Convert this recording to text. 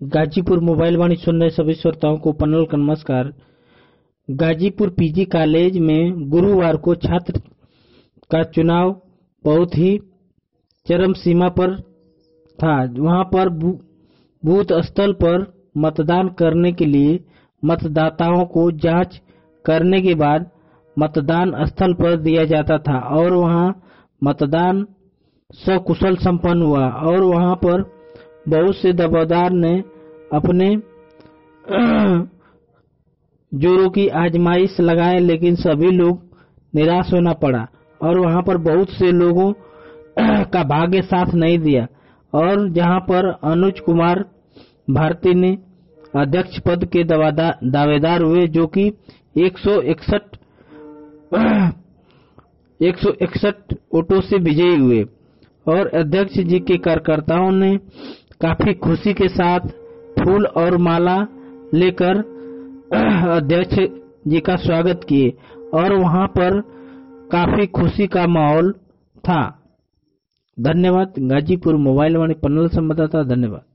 Ghazipur mobile वाणी सुन रहे सभी श्रोताओं को पन्नल का नमस्कार। गाजीपुर पीजी कॉलेज में गुरुवार को छात्र का चुनाव बहुत ही चरम सीमा पर था। वहां पर बूथ स्थल पर मतदान करने के लिए मतदाताओं को जांच करने के बाद मतदान स्थल पर दिया जाता था और वहां मतदान सकुशल संपन्न हुआ और वहां पर बहुत से दबोदार ने अपने जोरों की आजमाइश लगाए, लेकिन सभी लोग निराश होना पड़ा और वहां पर बहुत से लोगों का भाग्य साथ नहीं दिया। और जहां पर अनुज कुमार भारती ने अध्यक्ष पद के दावेदार हुए, जो कि 161 वोटों से विजयी हुए और अध्यक्ष जी के कार्यकर्ताओं ने काफी खुशी के साथ फूल और माला लेकर अध्यक्ष जी का स्वागत किए और वहां पर काफी खुशी का माहौल था। धन्यवाद। गाजीपुर मोबाइल वाणी पन्नल संवाददाता, धन्यवाद।